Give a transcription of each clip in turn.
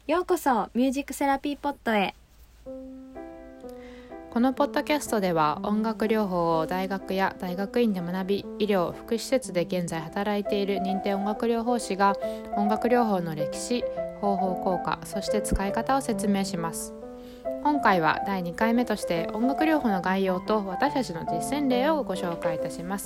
ようこそミュージックセラピーポットへ。 このポッドキャストでは音楽療法を大学や大学院で学び、医療・福祉施設で現在働いている認定音楽療法士が音楽療法の歴史、方法効果、そして使い方を説明します。今回は第2回目として音楽療法の概要と私たちの実践例をご紹介いたします。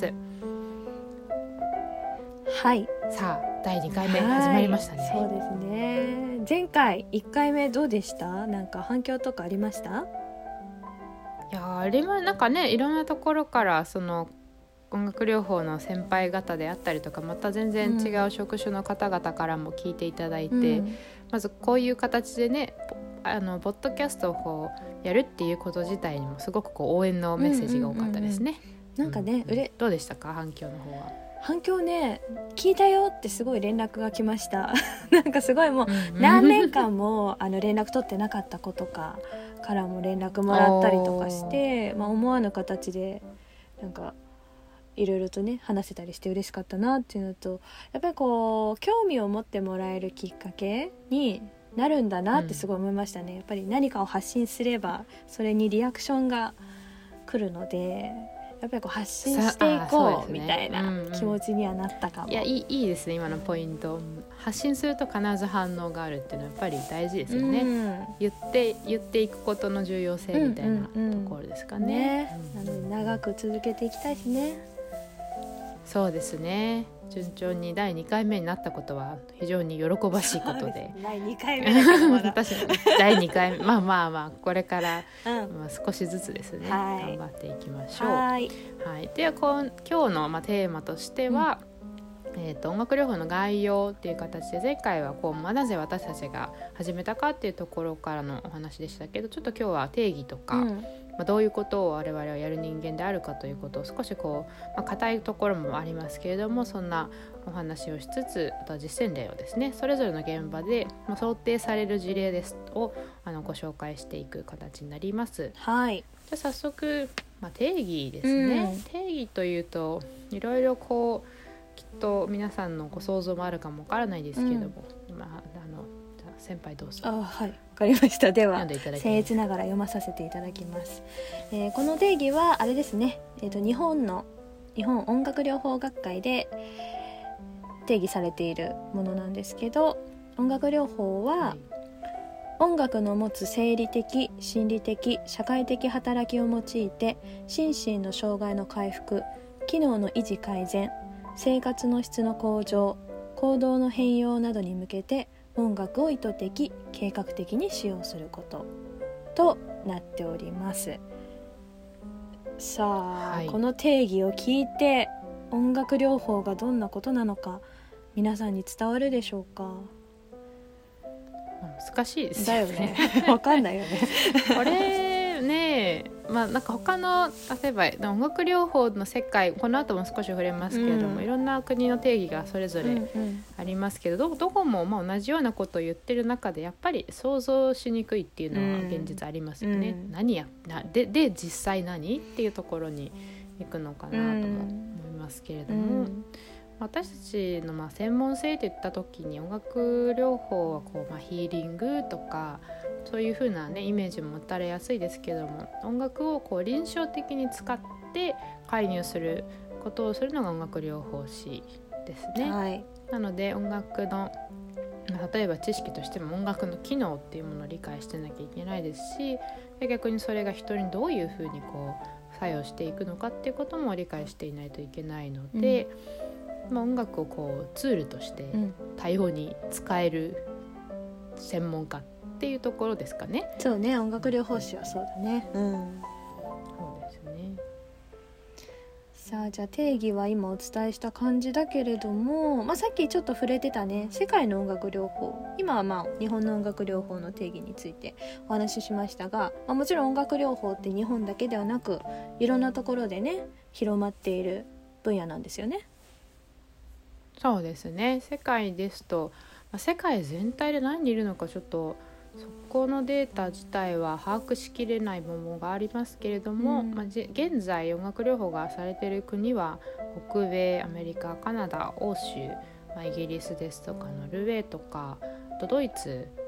はい、 さあ第2回目始まりましたね。 そうですね。前回1回目どうでした？なんか反響とかありました？ いやあれはなんかね、いろんなところからその音楽療法の先輩方であったりとか、また全然違う職種の方々からも聞いていただいて、まずこういう形でね、ポッドキャストをこうやるっていうこと自体にもすごくこう応援のメッセージが多かったですね。 なんかね、 どうでしたか、反響の方は？ 反響ね、聞いたよってすごい連絡が来ましたなんかすごいもう何年間も連絡取ってなかった子とかからも連絡もらったりとかして、思わぬ形でなんかいろいろとね話せたりして嬉しかったなっていうのと、やっぱりこう興味を持ってもらえるきっかけになるんだなってすごい思いましたね。やっぱり何かを発信すればそれにリアクションが来るので、やっぱりこう発信していこうみたいな気持ちにはなったかも。 いや、いいですね、今のポイント。発信すると必ず反応があるっていうのはやっぱり大事ですよね。言っていくことの重要性みたいなところですかね。 なので長く続けていきたいしね。 そうですね。順調に第2回目になったことは非常に喜ばしいことで。 第2回目だからまだ私第2回目まあこれから、少しずつですね、頑張っていきましょう。はい、では今日のテーマとしては、音楽療法の概要っていう形で、前回はなぜ私たちが始めたかっていうところからのお話でしたけど、ちょっと今日は定義とか、どういうことを我々はやる人間であるかということを少し硬いところもありますけれども、そんなお話をしつつ、あとは実践例をですね、それぞれの現場で想定される事例ですをご紹介していく形になります。 はい。 じゃあ早速、定義ですね。定義というといろいろきっと皆さんのご想像もあるかもわからないですけれども、じゃあ先輩どうぞ。 はい、わかりました。では僭越ながら読まさせていただきます。この定義はあれですね、日本音楽療法学会で定義されているものなんですけど、音楽療法は、音楽の持つ生理的、心理的、社会的働きを用いて心身の障害の回復、機能の維持改善、生活の質の向上、行動の変容などに向けて音楽を意図的、計画的に使用することとなっております。さあ、この定義を聞いて音楽療法がどんなことなのか皆さんに伝わるでしょうか？ 難しいですよね。 わかんないよねこれね、なんか他の例えば音楽療法の世界、この後も少し触れますけれども、いろんな国の定義がそれぞれありますけど、どこも同じようなことを言ってる中でやっぱり想像しにくいっていうのは現実ありますよね。で実際何っていうところに行くのかなとも思いますけれども、私たちの専門性といった時に音楽療法はヒーリングとかそういう風なイメージも持たれやすいですけども、音楽を臨床的に使って介入することをするのが音楽療法士ですね。なので音楽の例えば知識としても音楽の機能っていうものを理解してなきゃいけないですし、逆にそれが人にどういう風に作用していくのかっていうことも理解していないといけないので、音楽をツールとして多様に使える専門家っていうところですかね。 そうね、音楽療法士はそうだね。 そうですね。 さあ、じゃあ定義は今お伝えした感じだけれども、さっきちょっと触れてたね、世界の音楽療法、今は日本の音楽療法の定義についてお話ししましたが、もちろん音楽療法って日本だけではなくいろんなところでね広まっている分野なんですよね。 そうですね。世界ですと、世界全体で何人いるのかちょっとそこのデータ自体は把握しきれないものがありますけれども、現在音楽療法がされている国は北米、アメリカ、カナダ、欧州、イギリスですとかノルウェーとか、あとドイツ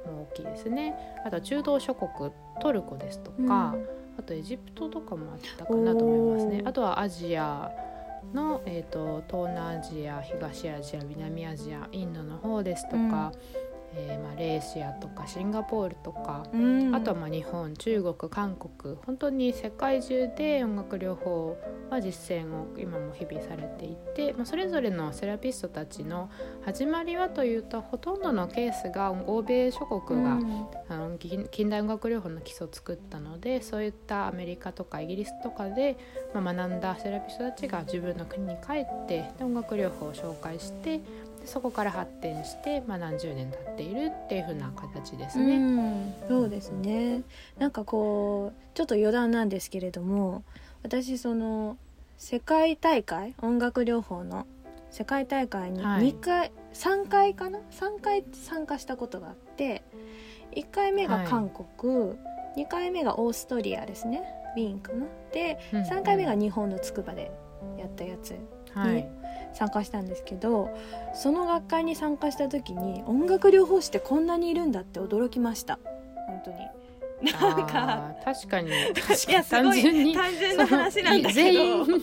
も大きいですね。あとは中東諸国トルコですとか、あとエジプトとかもあったかなと思いますね。あとはアジアの、東南アジア、東アジア、南アジア、インドの方ですとか、マレーシアとかシンガポールとか、あとは日本、中国、韓国、本当に世界中で音楽療法は実践を今も日々されていて、それぞれのセラピストたちの始まりはというと、ほとんどのケースが欧米諸国が、近代音楽療法の基礎を作ったので、そういったアメリカとかイギリスとかで、学んだセラピストたちが自分の国に帰って音楽療法を紹介して、そこから発展して、何十年経っているっていう風な形ですね。 そうですね。なんかこうちょっと余談なんですけれども、私その世界大会、音楽療法の世界大会に3回かな3回参加したことがあって、1回目が韓国、2回目がオーストリアですね、ウィーンかなで、3回目が日本の筑波でやったやつに参加したんですけど、その学会に参加した時に音楽療法士ってこんなにいるんだって驚きました。本当になんか確かにいやすごい単純な話なんだけど全員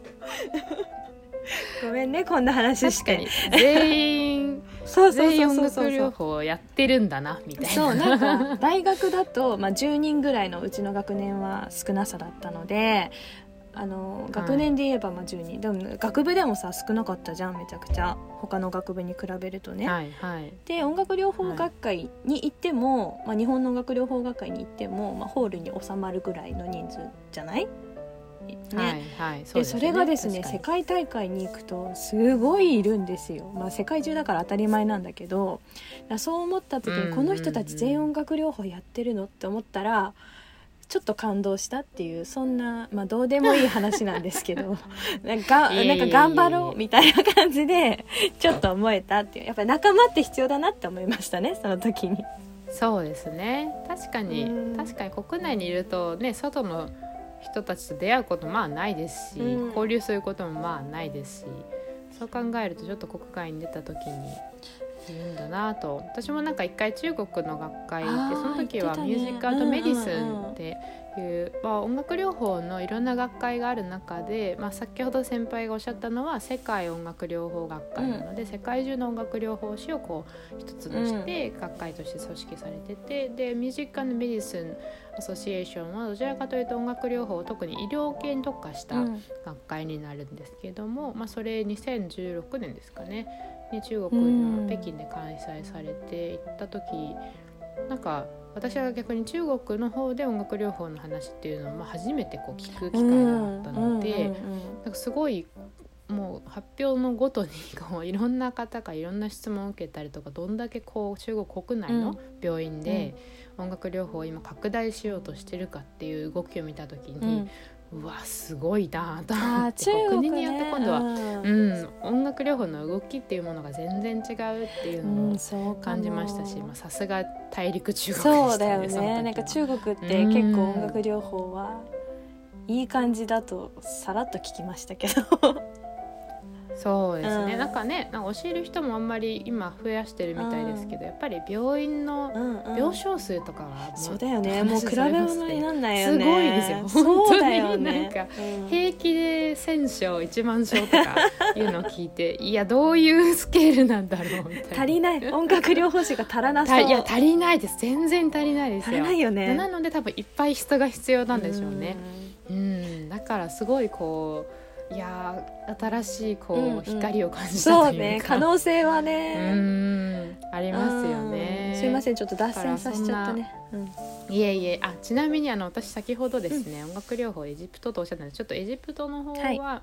ごめんねこんな話して。 確かに全員全員音楽療法をやってるんだなみたいな。 そうなんか大学だと、10人ぐらいのうちの学年は少なさだったので、学年で言えば10人、でも学部でもさ少なかったじゃん、めちゃくちゃ他の学部に比べるとね、で音楽療法学会に行っても、日本の音楽療法学会に行っても、ホールに収まるぐらいの人数じゃないね。それがですね、世界大会に行くとすごいいるんですよ。世界中だから当たり前なんだけど、そう思った時にこの人たち全員音楽療法やってるのって思ったらちょっと感動したっていう、そんな、どうでもいい話なんですけどなんか頑張ろうみたいな感じでちょっと思えたっていう、やっぱり仲間って必要だなって思いましたね、その時に。 そうですね、確かに国内にいるとね、外の人たちと出会うことないですし、交流することもないですし、そう考えるとちょっと国外に出た時にいるんだなと。私も一回中国の学会行って、その時はミュージックアートメディスンっていう、音楽療法のいろんな学会がある中で、先ほど先輩がおっしゃったのは世界音楽療法学会なので、世界中の音楽療法士を一つにして学会として組織されてて、でミュージックアートメディスンアソシエーションはどちらかというと音楽療法、特に医療系に特化した学会になるんですけども、それ2016年ですかねに中国の北京で開催されていった時、私は逆に中国の方で音楽療法の話っていうのを初めて聞く機会があったので、すごいもう発表のごとにいろんな方がいろんな質問を受けたりとか、どんだけ中国国内の病院で音楽療法を今拡大しようとしてるかっていう動きを見た時に、うわすごいなと思って、国によって今度は、音楽療法の動きっていうものが全然違うっていうのを感じましたし、さすが大陸中国でしたね。 そうだよね、中国って結構音楽療法はいい感じだとさらっと聞きましたけどそうですね、教える人もあんまり今増やしてるみたいですけど、やっぱり病院の病床数とかはそうだよね、もう比べ物になんないよね。 すごいですよそうだよね。 平気で1000床1万床とかいうのを聞いていやどういうスケールなんだろうみたいな。 足りない、音楽療法士が足らなそう。 いや足りないです、全然足りないですよ。 足りないよね。 なので多分いっぱい人が必要なんでしょうね。だからすごいいや新しい光を感じたというか、 そうね、可能性はねありますよね。 すいません、ちょっと脱線させちゃったね。 いえいえ、ちなみに私先ほどですね、音楽療法エジプトとおっしゃったので、ちょっとエジプトの方は、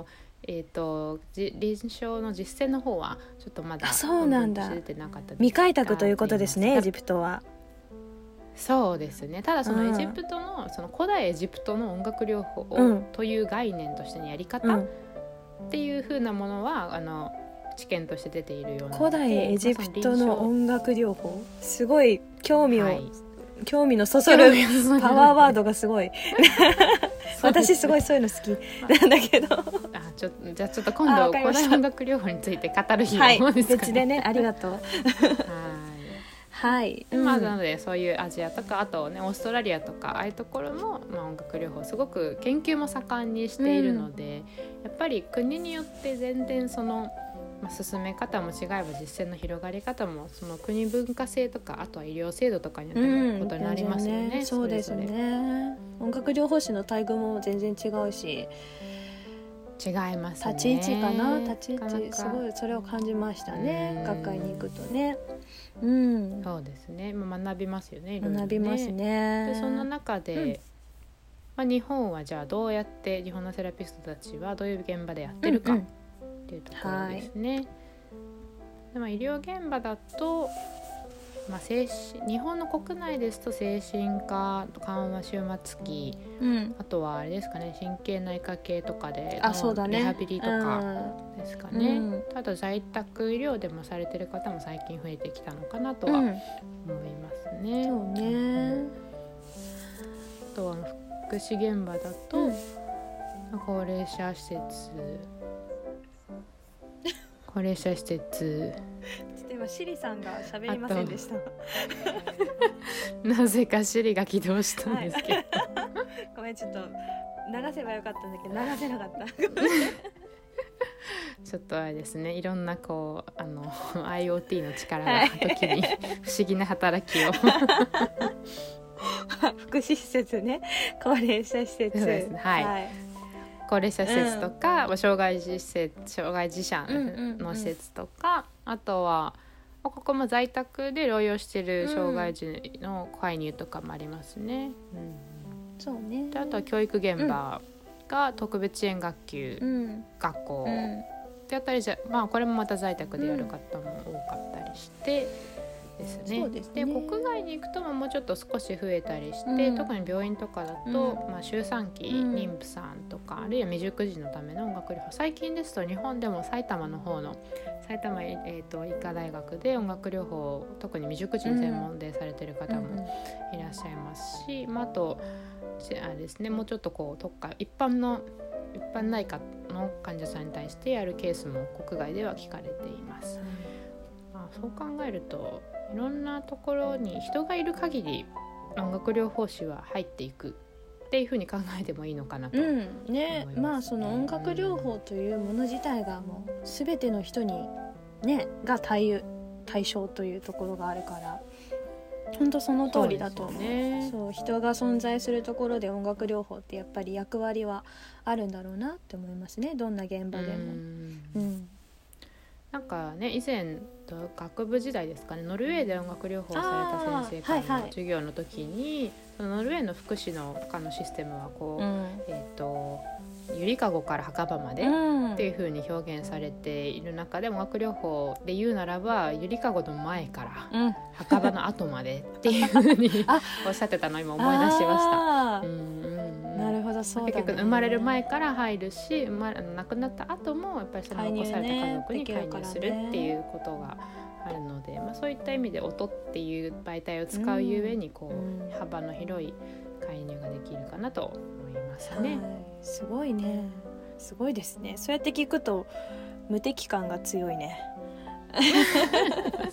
臨床の実践の方はちょっとまだそうなんだ、 出てなかったです。 未開拓ということですね、エジプトは。 そうですね、ただそのエジプトの、その古代エジプトの音楽療法という概念としてのやり方っていう風なものは知見として出ているようなので、 古代エジプトの音楽療法、すごい興味のそそるパワーワードがすごい私すごいそういうの好きなんだけどじゃあちょっと今度古代音楽療法について語る日をですかね。 別でね、ありがとうはい、 なのでそういうアジアとかあとねオーストラリアとかああいうところも、音楽療法すごく研究も盛んにしているので、やっぱり国によって全然その、進め方も違えば実践の広がり方もその国文化性とかあとは医療制度とかによってもことになりますよね。 そうですね。音楽療法士の待遇も全然違うし違いますね。 立ち位置かな、立ち位置すごいそれを感じましたね、学会に行くとね。 そうですね、学びますよね、いろいろね。 学びますね。 でそんな中で、日本はじゃあどうやって日本のセラピストたちはどういう現場でやってるかっていうところですね。で医療現場だと、日本の国内ですと精神科緩和終末期、あとはあれですかね、神経内科系とかでのリハビリとかですかね。あと在宅医療でもされてる方も最近増えてきたのかなとは思いますね。 そうね。 あとは福祉現場だと、高齢者施設ちょっと今シリさんが喋りませんでしたなぜかシリが起動したんですけど、 ごめん、ちょっと流せばよかったんだけど流せなかったちょっとあれですね、いろんなIoT の力が時に不思議な働きを福祉施設ね、高齢者施設、 そうですね、高齢者施設とか、障害児者の施設とか、あとはここも在宅で療養している障害児の介入とかもありますね。 そうね。 であとは教育現場が特別支援学級、学校であったりこれもまた在宅でやる方も多かったりしてですね。で国外に行くともうちょっと少し増えたりして、特に病院とかだと、周産期妊婦さんとか、あるいは未熟児のための音楽療法、最近ですと日本でも埼玉の方の埼玉、医科大学で音楽療法、特に未熟児の専門でされてる方もいらっしゃいますし、あとあれですね、もうちょっと特化一般内科の患者さんに対してやるケースも国外では聞かれています。そう考えるといろんなところに人がいる限り音楽療法士は入っていくっていうふうに考えてもいいのかなと思いますね。 その音楽療法というもの自体がもう全ての人にが対象というところがあるから、本当その通りだと思う。そう、人が存在するところで音楽療法ってやっぱり役割はあるんだろうなって思いますね、どんな現場でも。 なんかね、以前学部時代ですかね、ノルウェーで音楽療法をされた先生からの授業の時に、そのノルウェーの福祉のシステムはゆりかごから墓場までっていう風に表現されている中で、音楽療法で言うならばゆりかごの前から墓場の後までっていう風におっしゃってたのを今思い出しました。 なるほど、そうだね。 結局生まれる前から入るし、亡くなった後もやっぱりその残された家族に介入するっていうことがあるので、そういった意味で音っていう媒体を使うゆえに幅の広い介入ができるかなと思いますね。 すごいね、すごいですね。そうやって聞くと無敵感が強いね確かに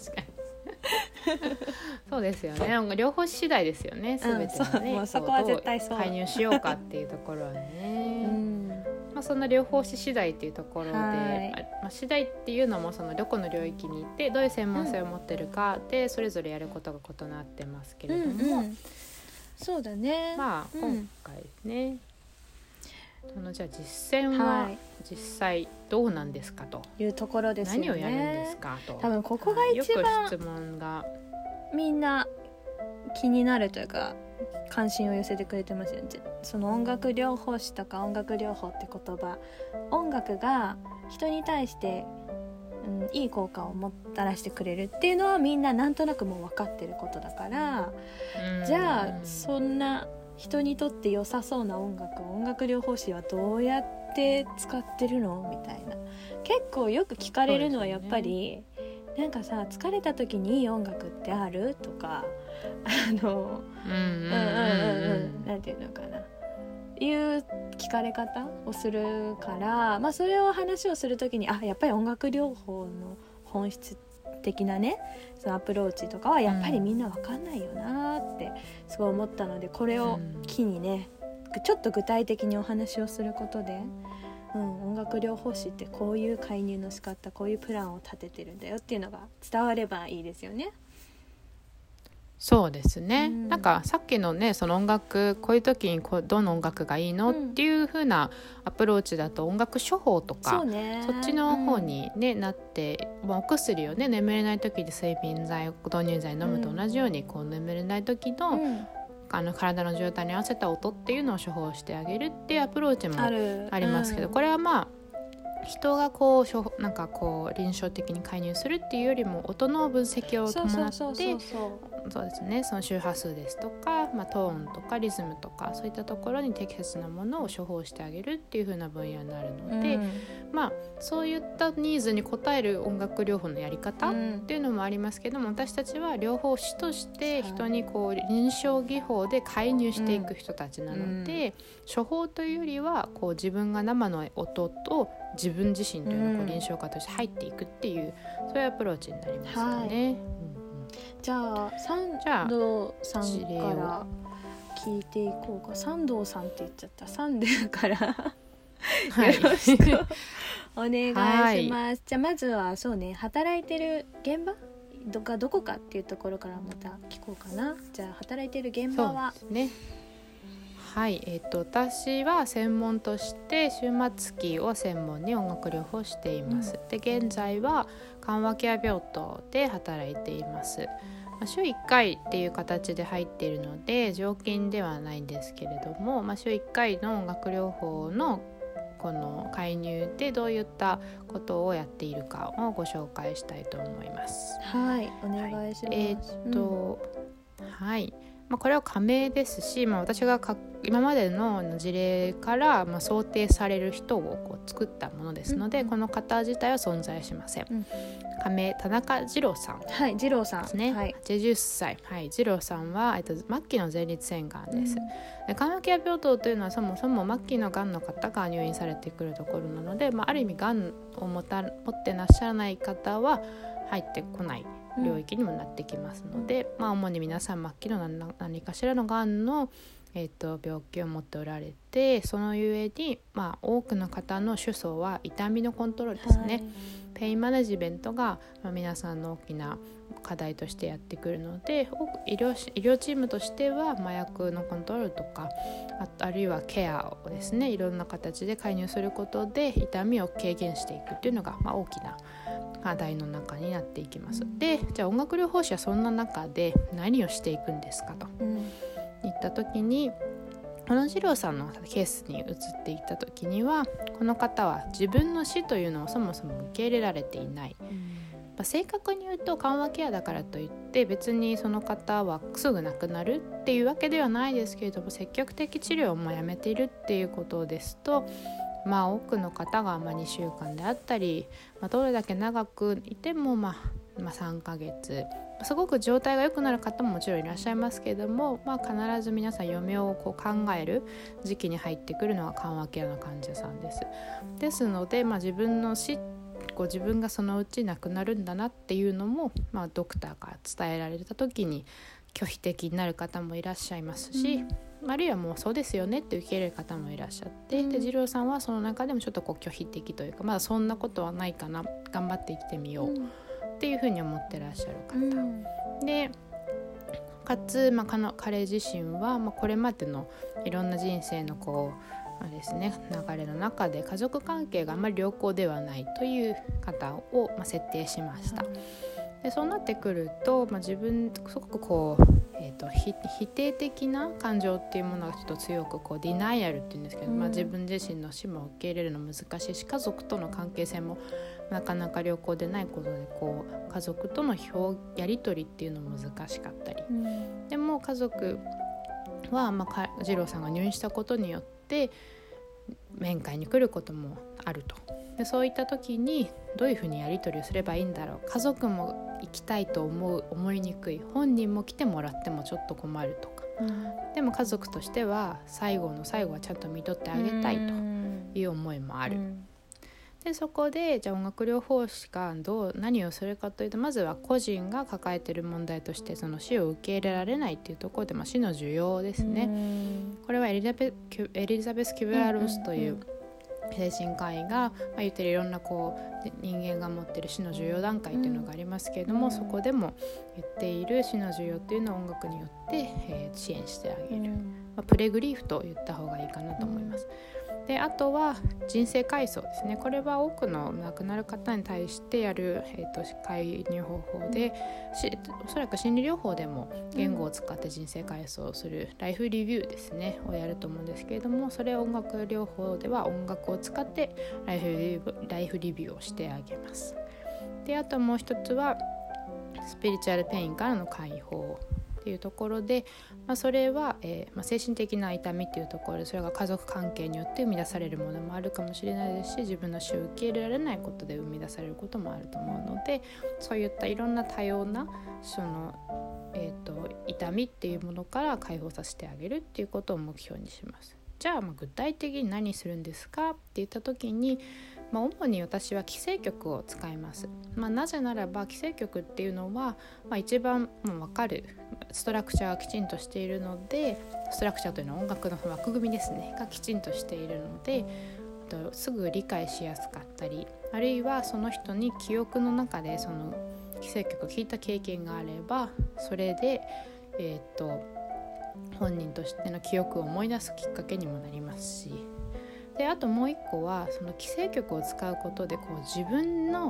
そうですよね、両方次第ですよね、全てのね、 もうそこは絶対そう、 どう介入しようかっていうところはねそんな両方次第っていうところで、次第っていうのもそのどこの領域に行ってどういう専門性を持ってるかで、それぞれやることが異なってますけれども、 そうだね。 今回ですね、じゃあ実践は実際どうなんですかというところですよね。 何をやるんですかと、 多分ここが一番よく質問がみんな気になるというか関心を寄せてくれてますよね。その音楽療法士とか音楽療法って言葉、音楽が人に対して、いい効果をもたらしてくれるっていうのはみんななんとなくもう分かってることだから、じゃあそんな人にとって良さそうな音楽を音楽療法士はどうやって使ってるのみたいな、結構よく聞かれるのはやっぱり、なんかさ、疲れた時にいい音楽ってあるとか、なんていうのかな、いう聞かれ方をするから、それを話をする時にやっぱり音楽療法の本質っ的なねそのアプローチとかはやっぱりみんな分かんないよなってすごい思ったので、これを機にねちょっと具体的にお話をすることで、音楽療法士ってこういう介入の仕方、こういうプランを立ててるんだよっていうのが伝わればいいですよね。 そうですね、なんかさっきのねその音楽こういう時にどの音楽がいいの、っていう風なアプローチだと音楽処方とか そっちの方に、ねなって、お薬をね眠れない時で睡眠剤導入剤飲むと同じようにこう眠れない時の、体の状態に合わせた音っていうのを処方してあげるっていうアプローチもありますけど、これはまあ人がこうなんかこう臨床的に介入するっていうよりも音の分析を伴ってそうですね、その周波数ですとか、トーンとかリズムとかそういったところに適切なものを処方してあげるっていう風な分野になるので、そういったニーズに応える音楽療法のやり方っていうのもありますけども、私たちは療法士として人にこう臨床技法で介入していく人たちなので、処方というよりはこう自分が生の音と自分自身というのをこう臨床家として入っていくっていう、そういうアプローチになりますよね。 じゃあ三堂さんから聞いていこうか。三堂さんって言っちゃった。サンデーからよろしくお願いします。じゃあまずはそうね、働いてる現場がどこかっていうところからまた聞こうかな。じゃあ働いてる現場はそうですね。はい、私は専門として終末期を専門に音楽療法をしています。で現在は緩和ケア病棟で働いています。週1回っていう形で入っているので常勤ではないんですけれども、週1回の音楽療法のこの介入でどういったことをやっているかをご紹介したいと思います。 はい、お願いします。 はい、これは仮名ですし、私が今までの事例から想定される人をこう作ったものですので、この方自体は存在しません。仮名田中二郎さんですね。 はい、二郎さんですね。 80歳、二郎さんは、末期の前立腺がんです。緩和ケア病棟というのはそもそも末期のがんの方が入院されてくるところなので、ある意味がんを持ってらっしゃらない方は入ってこない領域にもなってきますので、主に皆さん末期の何かしらのがんの、病気を持っておられて、そのゆえに、多くの方の主訴は痛みのコントロールですね。ペインマネジメントが、皆さんの大きな課題としてやってくるので、医療チームとしては麻薬のコントロールとかあるいはケアをですね、いろんな形で介入することで痛みを軽減していくっていうのが、大きな課題の中になっていきます。で、じゃあ音楽療法士はそんな中で何をしていくんですかといった時に、この二郎さんのケースに移っていった時には、この方は自分の死というのをそもそも受け入れられていない。正確に言うと緩和ケアだからといって別にその方はすぐ亡くなるっていうわけではないですけれども、積極的治療をやめているっていうことですと、多くの方が2週間であったり、どれだけ長くいても3ヶ月、すごく状態が良くなる方ももちろんいらっしゃいますけれども、必ず皆さん余命をこう考える時期に入ってくるのは緩和ケアの患者さんです。ですので、自分の死、自分がそのうち亡くなるんだなっていうのも、ドクターから伝えられた時に拒否的になる方もいらっしゃいますし、あるいはもうそうですよねって受け入れる方もいらっしゃって、で二郎さんはその中でもちょっと拒否的というか、まだそんなことはないかな、頑張って生きてみようっていうふうに思ってらっしゃる方、でかつ、彼自身は、これまでのいろんな人生のですね、流れの中で家族関係があまり良好ではないという方を、設定しました。でそうなってくると、自分すごく否定的な感情っていうものがちょっと強くディナイアルっていうんですけど、自分自身の死も受け入れるの難しいし、家族との関係性もなかなか良好でないことで家族とのやり取りっていうのも難しかったり、でも家族は、二郎さんが入院したことによって面会に来ることもあると。でそういった時にどういうふうにやり取りをすればいいんだろう、家族も行きたいと思いにくい、本人も来てもらってもちょっと困るとか、でも家族としては最後の最後はちゃんと見とってあげたいという思いもある。 でそこでじゃあ音楽療法士が何をするかというと、まずは個人が抱えている問題としてその死を受け入れられないっていうところで、死の需要ですね。これはエリザベス・キュベアロスという精神科医が言ってるいろんな人間が持っている死の需要段階っていうのがありますけれども、そこでも言っている死の需要っていうのを音楽によって、支援してあげる、プレグリーフと言った方がいいかなと思います。であとは人生回想ですね。これは多くの亡くなる方に対してやる、介入方法で、おそらく心理療法でも言語を使って人生回想をするライフリビューですねをやると思うんですけれども、それを音楽療法では音楽を使ってライフリビューをしてあげます。であともう一つはスピリチュアルペインからの解放っていうところで、それは、精神的な痛みっていうところで、それが家族関係によって生み出されるものもあるかもしれないですし、自分の死を受け入れられないことで生み出されることもあると思うので、そういったいろんな多様な痛みっていうものから解放させてあげるっていうことを目標にします。じゃあ、具体的に何するんですかって言った時に、主に私は起生曲を使います。なぜならば起生曲っていうのは、一番分かるストラクチャーがきちんとしているので、ストラクチャーというのは音楽の枠組みですねがきちんとしているので、すぐ理解しやすかったり、あるいはその人に記憶の中でその起生曲を聴いた経験があれば、それで本人としての記憶を思い出すきっかけにもなりますし、であともう一個はその起生曲を使うことで自分の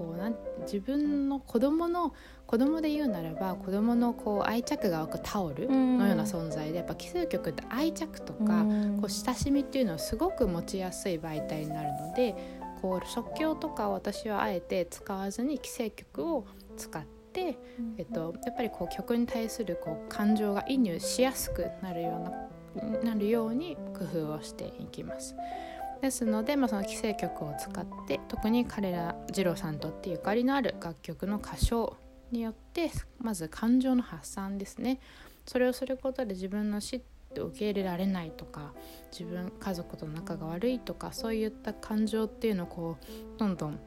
子供で言うならば子供の愛着が湧くタオルのような存在で、やっぱ起生曲って愛着とか親しみっていうのをすごく持ちやすい媒体になるので、即興とか私はあえて使わずに起生曲を使って、やっぱり曲に対する感情が移入しやすくなるように工夫をしていきます。ですので、その起生曲を使って特に彼ら二郎さんにとってゆかりのある楽曲の歌唱によってまず感情の発散ですね。それをすることで自分の死って受け入れられないとか、家族と仲が悪いとか、そういった感情っていうのをどんどん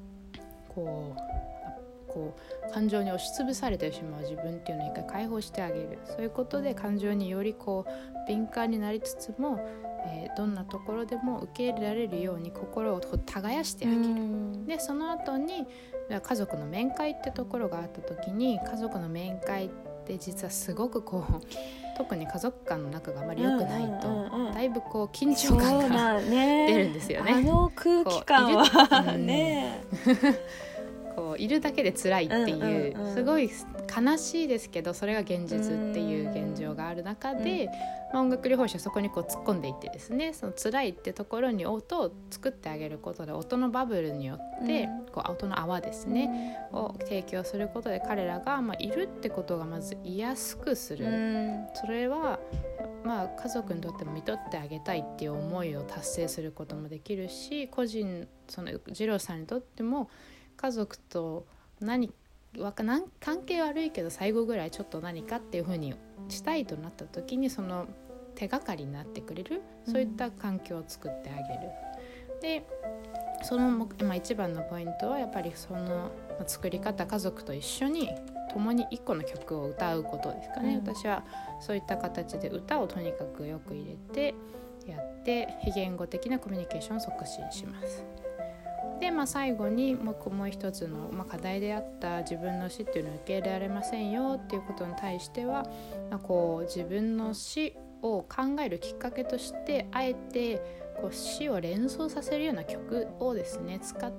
感情に押しつぶされてしまう自分っていうのを一回解放してあげる。そういうことで感情により敏感になりつつも、どんなところでも受け入れられるように心を耕してあげる。でその後に家族の面会ってところがあった時に、家族の面会って実はすごく特に家族間の仲があまり良くないと、だいぶ緊張感が出るんですよね。 あの空気感はねいるだけで辛いっていう、すごい悲しいですけど、それが現実っていう現状がある中で、音楽療法士はそこに突っ込んでいってですね、その辛いってところに音を作ってあげることで、音のバブルによって、音の泡ですね、を提供することで彼らが、いるってことがまず言いやすくする。それは家族にとっても見とってあげたいっていう思いを達成することもできるし、その二郎さんにとっても家族と関係悪いけど最後ぐらいちょっと何かっていう風にしたいとなった時に、その手がかりになってくれる、そういった環境を作ってあげる。でその一番のポイントはやっぱりその作り方、家族と一緒に共に一個の曲を歌うことですかね。私はそういった形で歌をとにかくよく入れてやって、非言語的なコミュニケーションを促進します。で、最後にもう一つの、課題であった自分の死っていうのを受け入れられませんよっていうことに対しては、自分の死を考えるきっかけとして、あえて死を連想させるような曲をですね使って、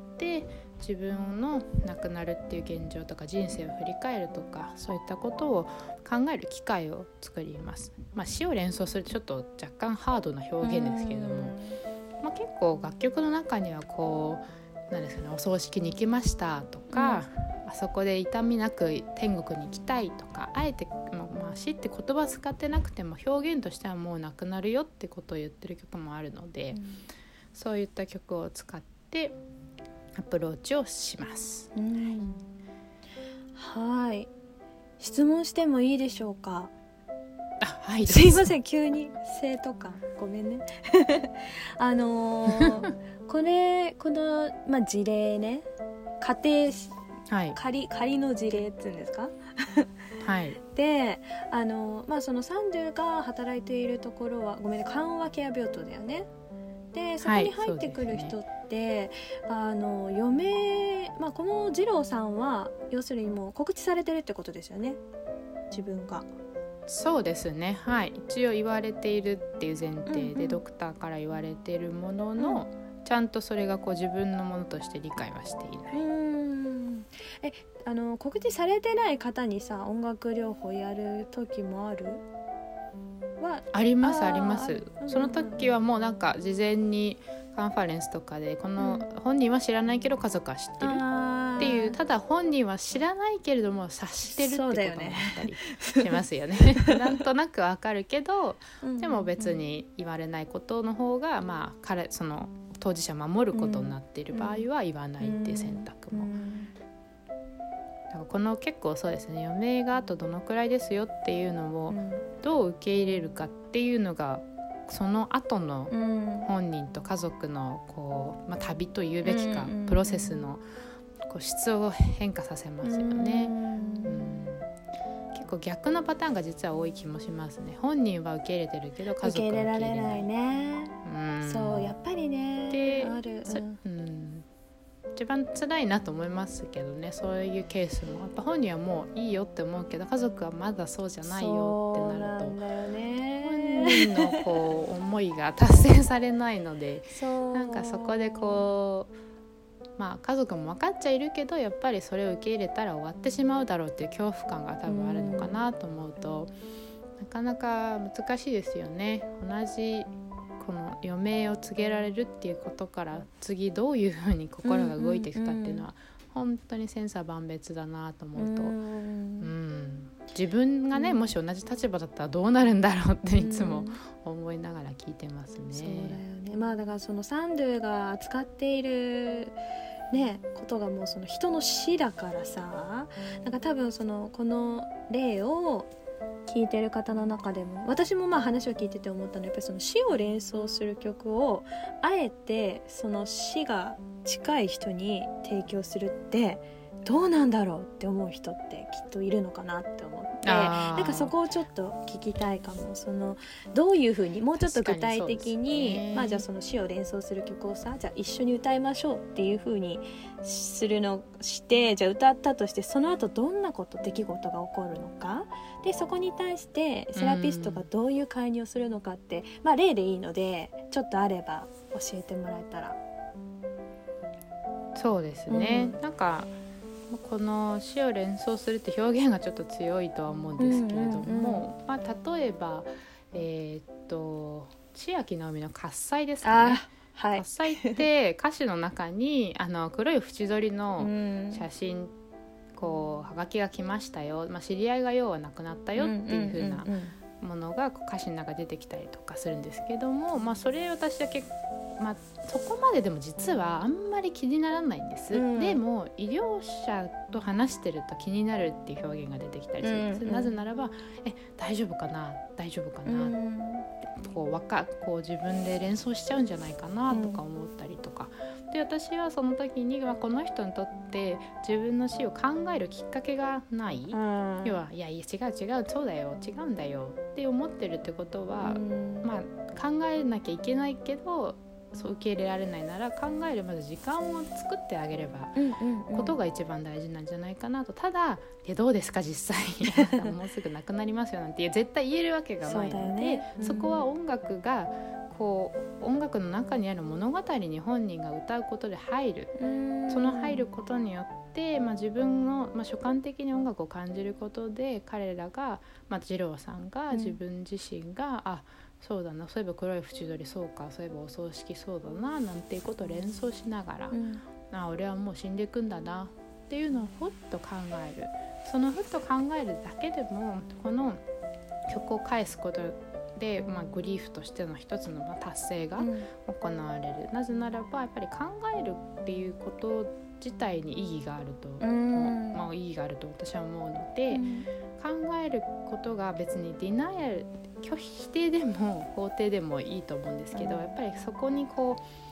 自分の亡くなるっていう現状とか人生を振り返るとか、そういったことを考える機会を作ります。死を連想するとちょっと若干ハードな表現ですけれども、結構楽曲の中にはなんですかね、お葬式に行きましたとか、あそこで痛みなく天国に行きたいとか、あえて、死って言葉使ってなくても表現としてはもうなくなるよってことを言ってる曲もあるので、そういった曲を使ってアプローチをします。 はい、質問してもいいでしょうか。 はい、 すいません、急に生徒感ごめんねこの、事例ね、家庭、仮の事例っていうんですかはい、 でそのサンドゥが働いているところは緩和ケア病棟だよね。でそこに入ってくる人って、嫁、この二郎さんは要するにもう告知されてるってことですよね、自分が。 そうですね、はい、一応言われているっていう前提で、ドクターから言われているものの、ちゃんとそれがこう自分のものとして理解はしていない。 告知されてない方にさ、音楽療法やる時もある？ ありますあります。その時はもうなんか事前にカンファレンスとかでこの本人は知らないけど家族は知ってるっていう、ただ本人は知らないけれども察してるってこともあったりしますよね。なんとなくわかるけどでも別に言われないことの方がその当事者を守ることになっている場合は言わないっていう選択も、だからこの結構そうですね、余命があとどのくらいですよっていうのをどう受け入れるかっていうのがその後の本人と家族のこう、旅と言うべきか、プロセスのこう質を変化させますよね。結構逆のパターンが実は多い気もしますね。本人は受け入れてるけど家族は受け入れられないね。 そうやっぱりねである、一番辛いなと思いますけどね、そういうケースもやっぱ本人はもういいよって思うけど家族はまだそうじゃないよってなると、 そうなんだよね、 本人のこう思いが達成されないのでなんかそこでこう家族も分かっちゃいるけどやっぱりそれを受け入れたら終わってしまうだろうっていう恐怖感が多分あるのかなと思うと、なかなか難しいですよね。同じこの余命を告げられるっていうことから次どういうふうに心が動いていくかっていうのは本当に千差万別だなと思うと、自分がねもし同じ立場だったらどうなるんだろうっていつも思いながら聞いてますね。 そうだよね。だからそのサンドゥが扱っていることがもうその人の死だからさ、なんか多分この例を聞いてる方の中でも私も話を聞いてて思ったのはやっぱりその死を連想する曲をあえてその死が近い人に提供するってどうなんだろうって思う人ってきっといるのかなって思って、なんかそこをちょっと聞きたいかも。どういうふうにもうちょっと具体的に、じゃあその死を連想する曲をさ、じゃあ一緒に歌いましょうっていうふうにしてじゃあ歌ったとしてその後どんな出来事が起こるのかで、そこに対してセラピストがどういう介入をするのかって、例でいいのでちょっとあれば教えてもらえたら。 そうですね、なんかこの死を連想するって表現がちょっと強いとは思うんですけれども、例えば千秋直美の喝采ですかね。喝采って歌詞の中に黒い縁取りの写真、こうはがきが来ましたよ、知り合いが要は亡くなったよっていう風なものが歌詞の中に出てきたりとかするんですけども、それ私だけそこまででも実はあんまり気にならないんです、でも医療者と話してると気になるっていう表現が出てきたりするんです、なぜならば大丈夫かな大丈夫かなってこう自分で連想しちゃうんじゃないかなとか思ったりとか、で私はその時にこの人にとって自分の死を考えるきっかけがない、要はいや違うそうだよ違うんだよって思ってるってことは、考えなきゃいけないけどそう受け入れられないなら考えるまず時間を作ってあげればことが一番大事なんじゃないかなと。ただどうですか実際もうすぐなくなりますよなんて絶対言えるわけがないので、そこは音楽が音楽の中にある物語に本人が歌うことで入る、その入ることによって、自分の、主観的に音楽を感じることで彼らが、二郎さんが自分自身が、そうだなそういえば黒い縁取りそうかそういえばお葬式そうだななんていうことを連想しながら、俺はもう死んでいくんだなっていうのをふっと考える。そのふっと考えるだけでもこの曲を返すことで、グリーフとしての一つの達成が行われる、なぜならばやっぱり考えるっていうこと自体に意義があると、意義があると私は思うので、考えることが別にディナイアル否定でも肯定でもいいと思うんですけど、やっぱりそこに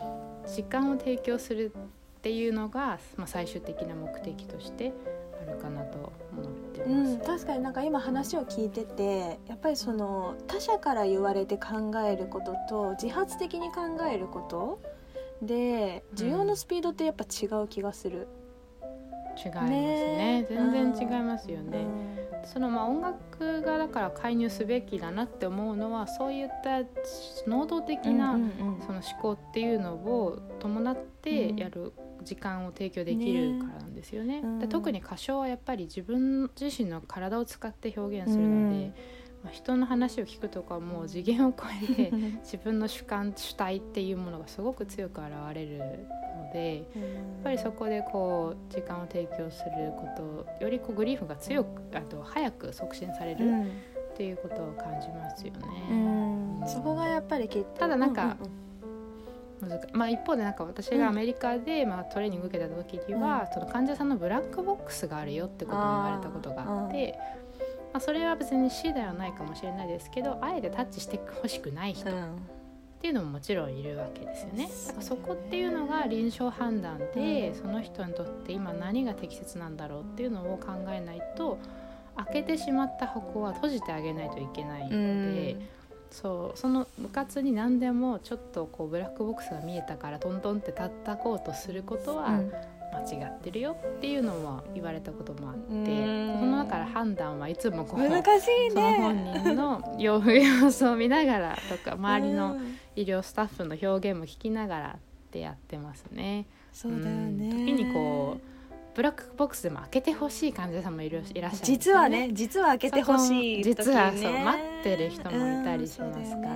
時間を提供するっていうのが、最終的な目的としてあるかなと思ってます。 確かになんか今話を聞いてて、やっぱりその他者から言われて考えることと自発的に考えることで需要のスピードってやっぱ違う気がする。 違いますね。全然違いますよね。その音楽がだから介入すべきだなって思うのは、そういった能動的なその思考っていうのを伴ってやる時間を提供できるからなんですよね。で特に歌唱はやっぱり自分自身の体を使って表現するので、人の話を聞くとかも次元を超えて自分の主観主体っていうものがすごく強く現れるので、やっぱりそこでこう時間を提供することよりグリーフが強く早く促進されるっていうことを感じますよね。 そこがやっぱりきっとただなんか、一方でなんか私がアメリカでトレーニング受けた時には、その患者さんのブラックボックスがあるよってことを言われたことがあって、それは別に死ではないかもしれないですけど、あえてタッチしてほしくない人っていうのももちろんいるわけですよね。だからそこっていうのが臨床判断で、その人にとって今何が適切なんだろうっていうのを考えないと、開けてしまった箱は閉じてあげないといけないので、その無活に何でもちょっとブラックボックスが見えたからトントンって叩こうとすることは間違ってるよっていうのは言われたこともあって、そのだから判断はいつも難しいね、 その本人の様子を見ながらとか周りの医療スタッフの表現も聞きながらってやってますね。 そうだよね。 時にブラックボックスでも開けてほしい患者さんもいらっしゃるんですよね。実は開けてほしい時、 実はそう待ってる人もいたりしますから、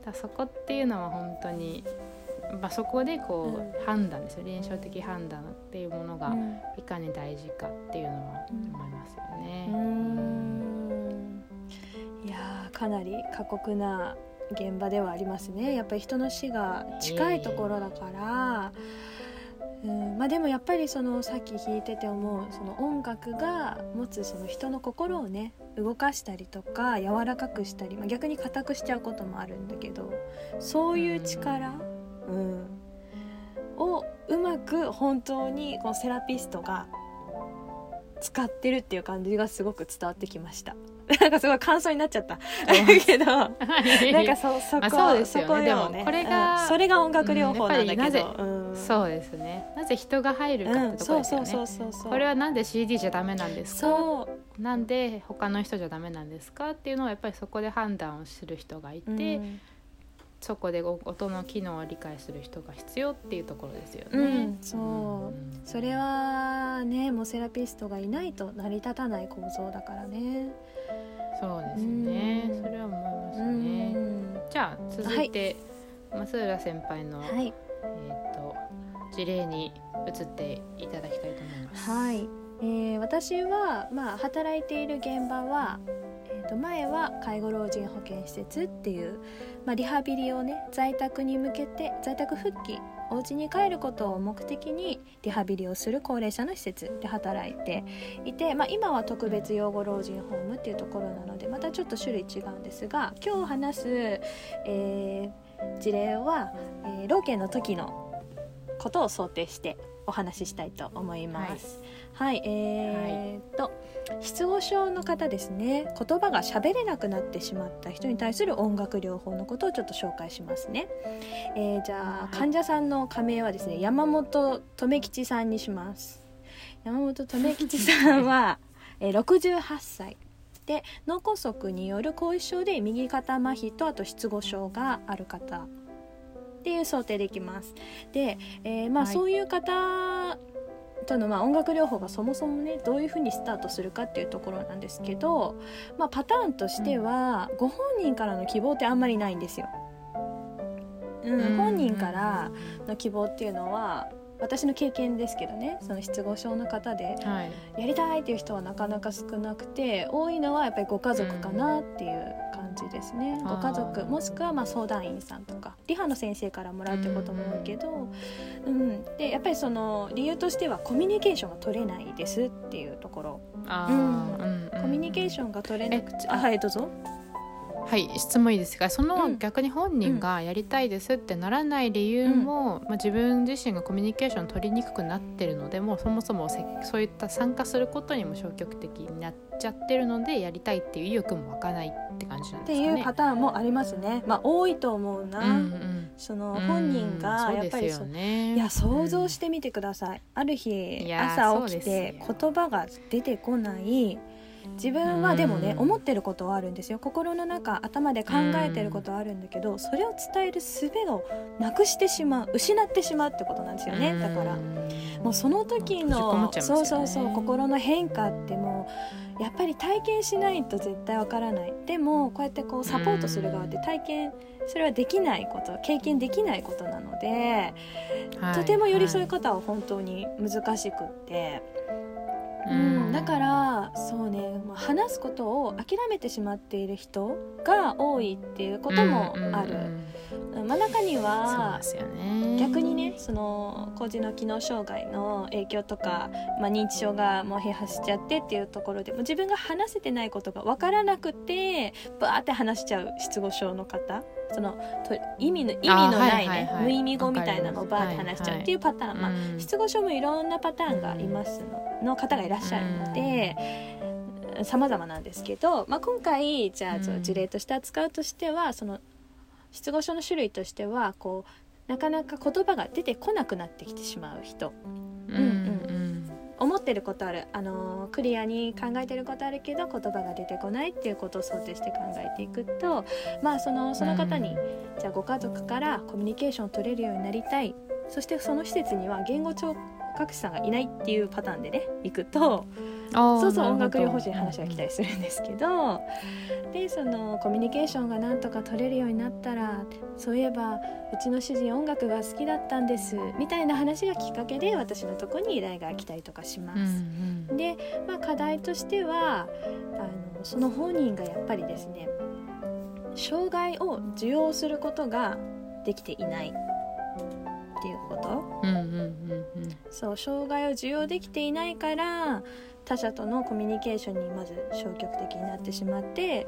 そこっていうのは本当に、そこで判断ですよ、臨床的判断っていうものがいかに大事かっていうのは思いますよね。 いやかなり過酷な現場ではありますね。やっぱり人の死が近いところだから、でもやっぱりさっき弾いてて思う、その音楽が持つその人の心をね動かしたりとか柔らかくしたり、逆に硬くしちゃうこともあるんだけど、そういう力、をうまく本当にセラピストが使ってるっていう感じがすごく伝わってきました。なんかすごい感想になっちゃったけどなんかそこ、 そうですよね。 そこでもこれが、 それが音楽療法なんだけど、 そうですね。なぜ人が入るかってところですよね。これはなんで CD じゃダメなんですか、なんで他の人じゃダメなんですかっていうのはやっぱりそこで判断をする人がいて、そこで音の機能を理解する人が必要っていうところですよね。 それはね、もうセラピストがいないと成り立たない構造だからね。 そうですね、それは思いますね。じゃあ続いて、松浦先輩の、事例に移っていただきたいと思います。 私は、働いている現場は、前は介護老人保健施設っていう、リハビリをね、在宅に向けて在宅復帰、お家に帰ることを目的にリハビリをする高齢者の施設で働いていて、今は特別養護老人ホームっていうところなのでまたちょっと種類違うんですが、今日話す、事例は、老健の時のことを想定してお話ししたいと思います。失語症の方ですね。言葉が喋れなくなってしまった人に対する音楽療法のことをちょっと紹介しますね。じゃあ患者さんの仮名はですね、山本留吉さんにします。山本留吉さんは68歳で、脳梗塞による後遺症で右肩麻痺とあと失語症がある方っていう想定でいきます。で、そういう方との音楽療法がそもそもねどういうふうにスタートするかっていうところなんですけど、パターンとしては、ご本人からの希望ってあんまりないんですよ。本人からの希望っていうのは私の経験ですけどね、その失語症の方でやりたいっていう人はなかなか少なくて、多いのはやっぱりご家族かなっていう感じですね。ご家族もしくは相談員さんとかリハの先生からもらうってことも多いけど、でやっぱりその理由としてはコミュニケーションが取れないですっていうところ。コミュニケーションが取れなくて、どうぞ。 はい、質問いいですか。その逆に本人がやりたいですってならない理由も、自分自身がコミュニケーション取りにくくなってるので、もうそもそもそういった参加することにも消極的になっちゃってるので、やりたいっていう意欲も湧かないって感じなんですかね。 っていうパターンもありますね。多いと思うな、その本人がやっぱりいや想像してみてください。ある日朝起きて言葉が出てこない、自分はでもね、思ってることはあるんですよ。心の中、頭で考えてることはあるんだけど、それを伝える術をなくしてしまう、失ってしまうってことなんですよね。だからもうその時の、そう心の変化ってもうやっぱり体験しないと絶対わからない。でもこうやってこうサポートする側って体験、それはできないこと、経験できないことなので、とても寄り添い方は本当に難しくって、だからそうね、話すことを諦めてしまっている人が多いっていうこともある。中には逆にね、その高次の機能障害の影響とか、認知症がもう併発しちゃってっていうところでも自分が話せてないことが分からなくてバーって話しちゃう失語症の方、その意味のないね、無意味語みたいなのをバーって話しちゃうっていうパターン、失語症もいろんなパターンがいますの方がいらっしゃるので、様々なんですけど、今回じゃあ事例として扱うとしては、その失語症の種類としてはこうなかなか言葉が出てこなくなってきてしまう人、思ってることある、クリアに考えてることあるけど言葉が出てこないっていうことを想定して考えていくと、その方にじゃあご家族からコミュニケーションを取れるようになりたい、そしてその施設には言語聴覚士さんがいないっていうパターンでね行くと、音楽療法士に話が来たりするんですけど、でそのコミュニケーションがなんとか取れるようになったら、そういえばうちの主人音楽が好きだったんですみたいな話がきっかけで私のとこに依頼が来たりとかします。で、課題としてはその本人がやっぱりですね、障害を受容することができていないっていうこと、そう障害を受容できていないから他者とのコミュニケーションにまず消極的になってしまって、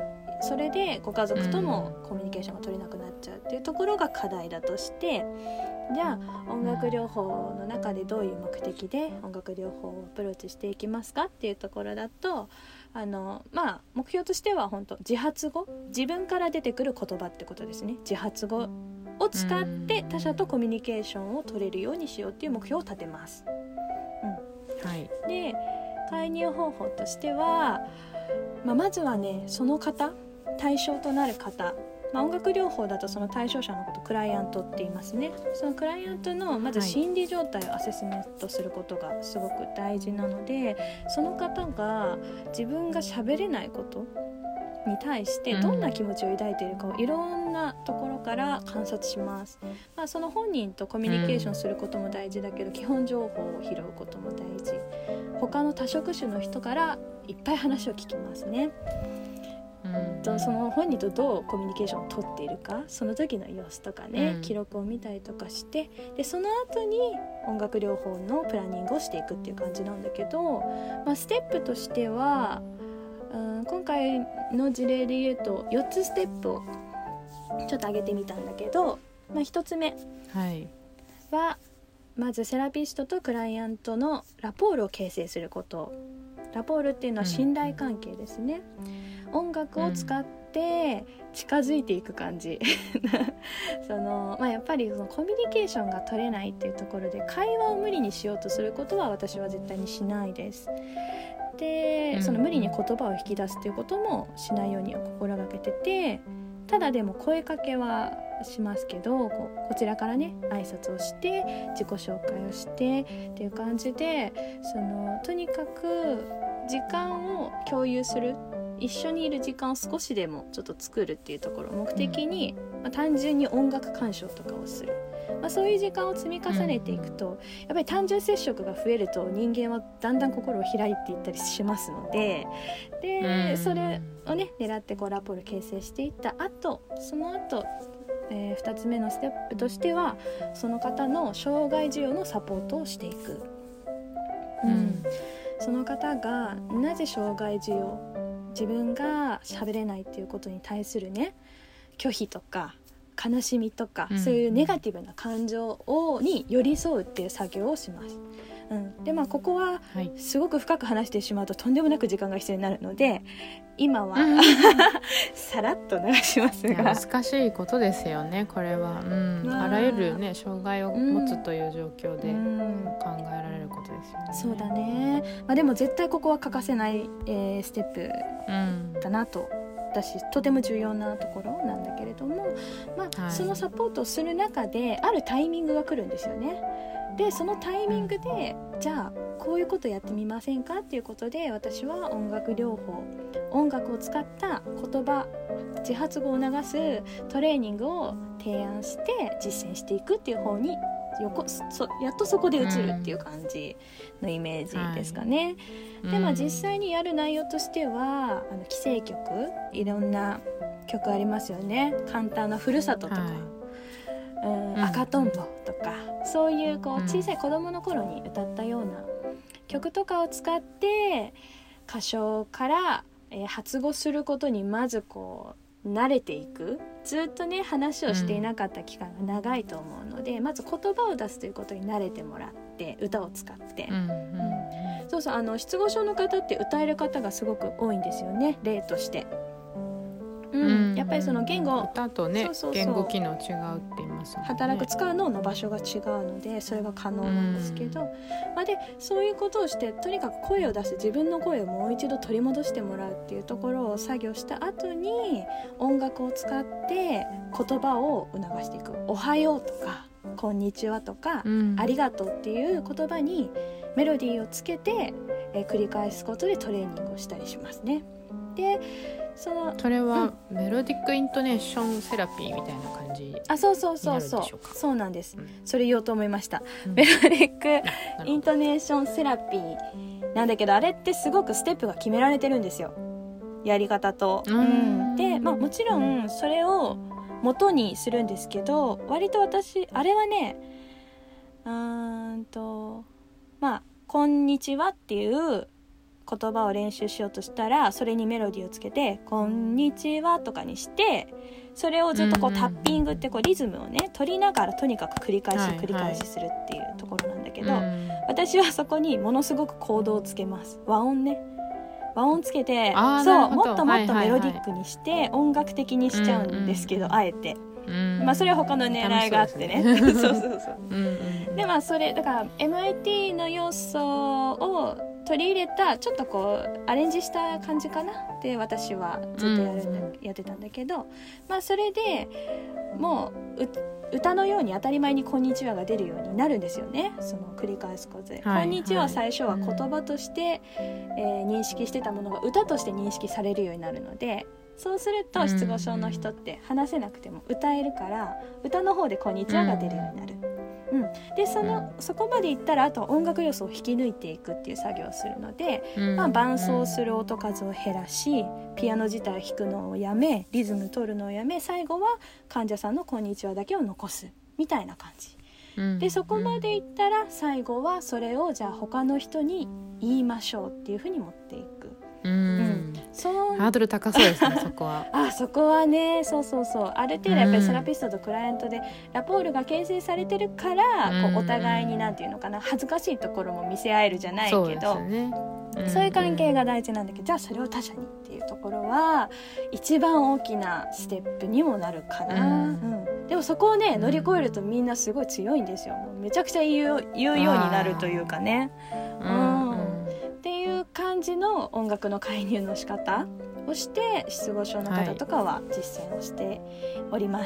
それでご家族ともコミュニケーションが取れなくなっちゃうっていうところが課題だとして、じゃあ音楽療法の中でどういう目的で音楽療法をアプローチしていきますかっていうところだと、目標としては本当自発語、自分から出てくる言葉ってことですね。自発語を使って他者とコミュニケーションを取れるようにしようっていう目標を立てます。で介入方法としては、まずはね、その方、対象となる方、音楽療法だとその対象者のことクライアントって言いますね。そのクライアントのまず心理状態をアセスメントすることがすごく大事なので、その方が自分が喋れないことに対してどんな気持ちを抱いているかをいろんなところから観察します。その本人とコミュニケーションすることも大事だけど、基本情報を拾うことも大事。他の多職種の人からいっぱい話を聞きますね。その本人とどうコミュニケーションを取っているか、その時の様子とかね、記録を見たりとかして、でその後に音楽療法のプランニングをしていくっていう感じなんだけど、ステップとしては今回の事例で言うと4つステップをちょっと上げてみたんだけど、1つ目は、まずセラピストとクライアントのラポールを形成すること。ラポールっていうのは信頼関係ですね。音楽を使って近づいていく感じやっぱりそのコミュニケーションが取れないっていうところで会話を無理にしようとすることは私は絶対にしないです。でその無理に言葉を引き出すっていうこともしないように心がけてて、ただでも声かけはしますけど、こちらからね挨拶をして自己紹介をしてっていう感じで、とにかく時間を共有する、一緒にいる時間を少しでもちょっと作るっていうところを目的に、単純に音楽鑑賞とかをする、そういう時間を積み重ねていくと、やっぱり単純接触が増えると人間はだんだん心を開いていったりしますので、それをね狙ってラポール形成していった後、その後2つ目のステップとしてはその方の障害授与のサポートをしていく、その方がなぜ障害授与自分が喋れないっていうことに対するね拒否とか悲しみとか、そういうネガティブな感情に寄り添うっていう作業をします。でここはすごく深く話してしまうととんでもなく時間が必要になるので今は、さらっと流しますが、 難しいことですよねこれは、あらゆるね障害を持つという状況で考えられることですよね。 そうだね、でも絶対ここは欠かせない、ステップだなと、私とても重要なところなんだけれども、そのサポートをする中であるタイミングが来るんですよね。でそのタイミングで、じゃあこういうことやってみませんかっていうことで、私は音楽療法、音楽を使った言葉、自発語を促すトレーニングを提案して実践していくっていう方にやっとそこで移るっていう感じのイメージですかね。で実際にやる内容としては既成曲、いろんな曲ありますよね。簡単なふるさととか、赤とんぼとか、そういう小さい子供の頃に歌ったような曲とかを使って歌唱から、発語することにまず慣れていく。ずっとね話をしていなかった期間が長いと思うので、まず言葉を出すということに慣れてもらって、歌を使って、そう失語症の方って歌える方がすごく多いんですよね、例として。やっぱりその言語、 歌とね言語機能違うって言いますもんね。 働く使う脳の場所が違うのでそれが可能なんですけど、でそういうことをしてとにかく声を出して自分の声をもう一度取り戻してもらうっていうところを作業した後に音楽を使って言葉を促していく。おはようとかこんにちはとか、ありがとうっていう言葉にメロディーをつけて、繰り返すことでトレーニングをしたりしますね。でそれはメロディックイントネーションセラピーみたいな感じになるんでしょうか。 そうなんです、それ言おうと思いました、メロディックイントネーションセラピーなんだけど、あれってすごくステップが決められてるんですよ、やり方と。で、もちろんそれを元にするんですけど、割と私あれはねこんにちはっていう言葉を練習しようとしたら、それにメロディーをつけてこんにちはとかにして、それをずっとタッピングってリズムをね取りながらとにかく繰り返しするっていうところなんだけど、私はそこにものすごくコードをつけます。和音つけて、もっともっとメロディックにして音楽的にしちゃうんですけど、あえてそれは他の狙いがあってね。でそれだから MIT の要素を取り入れたちょっとアレンジした感じかなって私はずっとやってたんだけど、それでもう歌のように当たり前にこんにちはが出るようになるんですよね。その繰り返すことで、こんにちは最初は言葉として、認識してたものが歌として認識されるようになるので、そうすると失語症の人って話せなくても歌えるから、歌の方でこんにちはが出るようになる。でそこまでいったらあとは音楽要素を引き抜いていくっていう作業をするので、伴奏する音数を減らし、ピアノ自体を弾くのをやめ、リズム取るのをやめ、最後は患者さんのこんにちはだけを残すみたいな感じで、そこまでいったら最後はそれをじゃあ他の人に言いましょうっていう風に持っていく。 ハードル高そうですねそこは。 そこはね、そうある程度やっぱりセラピストとクライアントでラポールが形成されてるから、お互いになんていうのかな、恥ずかしいところも見せ合えるじゃないけど、そういう関係が大事なんだけど、じゃあそれを他者にっていうところは一番大きなステップにもなるかな。でもそこをね乗り越えるとみんなすごい強いんですよ。もうめちゃくちゃ言うようになるというかね、っていう感じの音楽の介入の仕方をして失語症の方とかは実践をしております。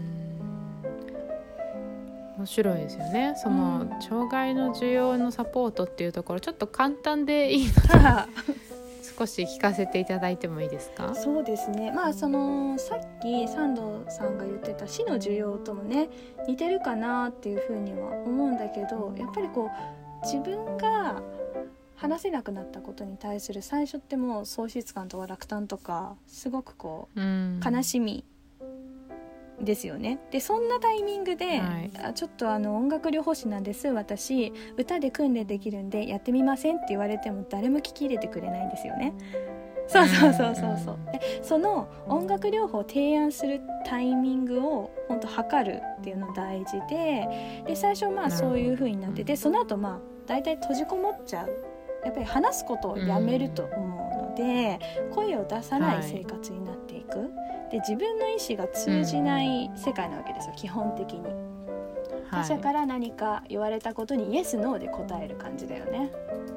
面白いですよね。その、障害の需要のサポートっていうところちょっと簡単でいいので少し聞かせていただいてもいいですか。 そうですね、さっきサンドさんが言ってた死の需要ともね似てるかなっていうふうには思うんだけど、やっぱり自分が話せなくなったことに対する最初ってもう喪失感とか落胆とかすごく悲しみですよね。でそんなタイミングで、ちょっと音楽療法士なんです、私歌で訓練できるんでやってみませんって言われても誰も聞き入れてくれないんですよね。 そうでその音楽療法を提案するタイミングを本当測るっていうの大事で最初そういう風になってて、その後だいたい閉じこもっちゃう、やっぱり話すことをやめると思うので、声を出さない生活になっていく、で自分の意思が通じない世界なわけですよ、基本的に。他者から何か言われたことにイエスノーで答える感じだよね、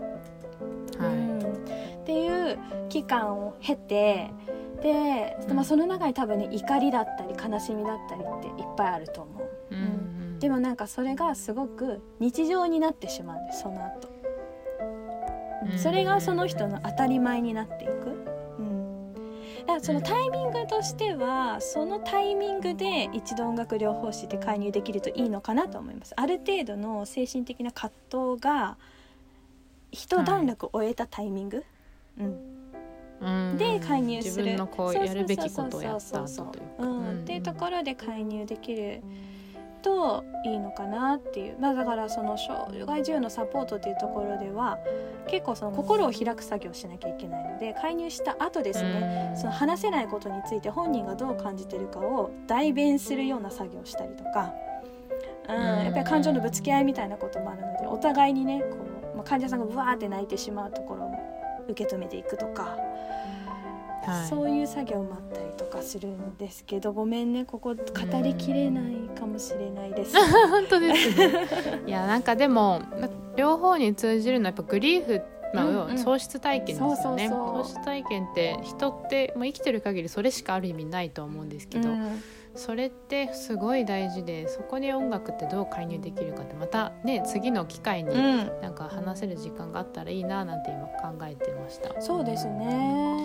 っていう期間を経て、で、その中に多分ね怒りだったり悲しみだったりっていっぱいあると思う、でもそれがすごく日常になってしまうんです、その後、それがその人の当たり前になっていく、だからそのタイミングとしてはそのタイミングで一度音楽療法士で介入できるといいのかなと思います。ある程度の精神的な葛藤が一段落終えたタイミング、で介入する、 自分のやるべきことをやった後というか、 っていうところで介入できるといいのかなっていう、だからその障害児のサポートっていうところでは結構その心を開く作業をしなきゃいけないので、介入した後ですね、その話せないことについて本人がどう感じてるかを代弁するような作業をしたりとか、やっぱり感情のぶつけ合いみたいなこともあるので、お互いにね患者さんがブワーって泣いてしまうところも受け止めていくとか、そういう作業もあったりとかするんですけど、ごめんねここ語りきれないかもしれないです本当ですねいやでも両方に通じるのはやっぱグリーフ、喪失体験ですよね。喪失体験って人って生きてる限りそれしかある意味ないと思うんですけど、それってすごい大事で、そこに音楽ってどう介入できるかってまたね次の機会に話せる時間があったらいいななんて今考えてました。 そうですね、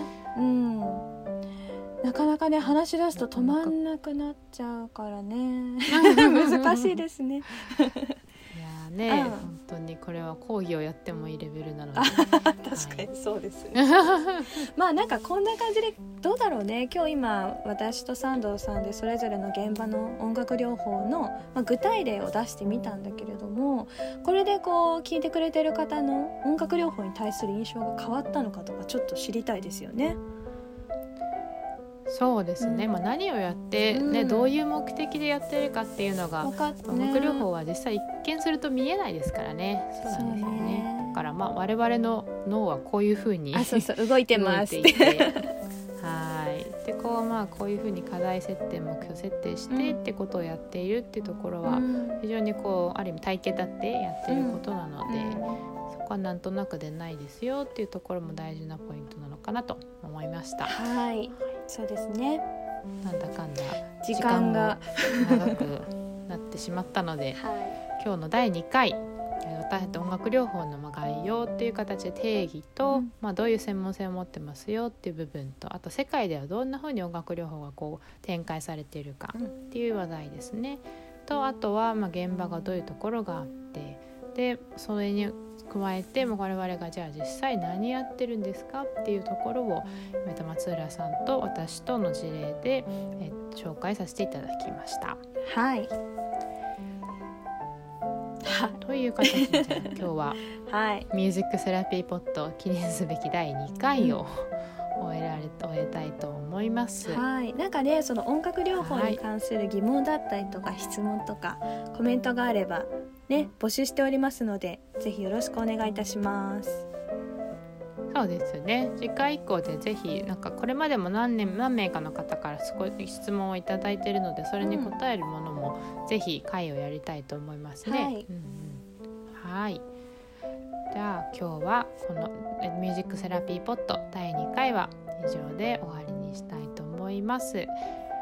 なかなかね話し出すと止まんなくなっちゃうからね難しいですねいや本当にこれは講義をやってもいいレベルなので確かにそうです、こんな感じでどうだろうね。今私と三藤さんでそれぞれの現場の音楽療法の、具体例を出してみたんだけれども、これで聞いてくれてる方の音楽療法に対する印象が変わったのかとかちょっと知りたいですよね。 そうですね、何をやって、どういう目的でやってるかっていうのが、音楽療法は実際一見すると見えないですからね。そうなんですよね。だから我々の脳はこういうふうに動いてますってでこういうふうに課題設定目標設定してってことをやっているっていうところは非常にある意味体系立ってやってることなので、そこはなんとなくでないですよっていうところも大事なポイントなのかなと思いました。 はい、そうですね。 なんだかんだ時間が長くなってしまったので、今日の第2回私たち音楽療法の概要っていう形で定義と、どういう専門性を持ってますよっていう部分と、あと世界ではどんな風に音楽療法が展開されているかっていう話題ですね、とあとは現場がどういうところがあって、でそれに加えて我々がじゃあ実際何やってるんですかっていうところを松浦さんと私との事例で、紹介させていただきました。 はいという形で今日はミュージックセラピーポッド記念すべき第2回を終えたいと思います。 その音楽療法に関する疑問だったりとか、質問とかコメントがあれば募集しておりますので、ぜひよろしくお願いいたします。 そうですね。次回以降でぜひこれまでも何名かの方から少し質問をいただいているので、それに答えるものもぜひ回をやりたいと思いますね。じゃあ今日はこのミュージックセラピーポッド第2回は以上で終わりにしたいと思います。